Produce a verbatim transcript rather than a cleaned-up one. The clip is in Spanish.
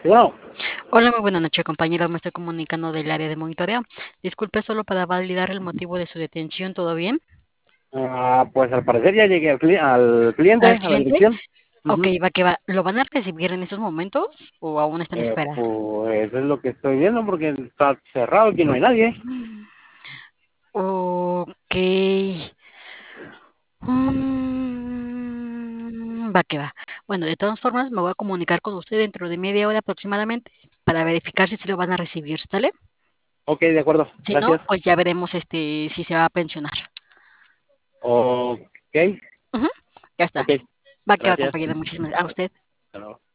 Bueno, Hola, muy buena noche, compañero. Me estoy comunicando del área de monitoreo. Disculpe, solo para validar el motivo de su detención. ¿Todo bien? ah, pues al parecer ya llegué al, cli- al cliente, ¿Al a la cliente? dirección. Ok, Ujú. va que va. ¿Lo van a recibir en estos momentos o aún está en Eh, espera? pues es lo que estoy viendo porque está cerrado, aquí no hay nadie. Ok. Mm, va que va. Bueno, de todas formas, me voy a comunicar con usted dentro de media hora aproximadamente para verificar si se lo van a recibir, ¿sale? Ok, de acuerdo, Si no, gracias. pues ya veremos este si se va a pensionar. Ok, Ujú, ya está. ok, Va que va, gracias. compañero. Muchísimas gracias. A usted. Hasta luego.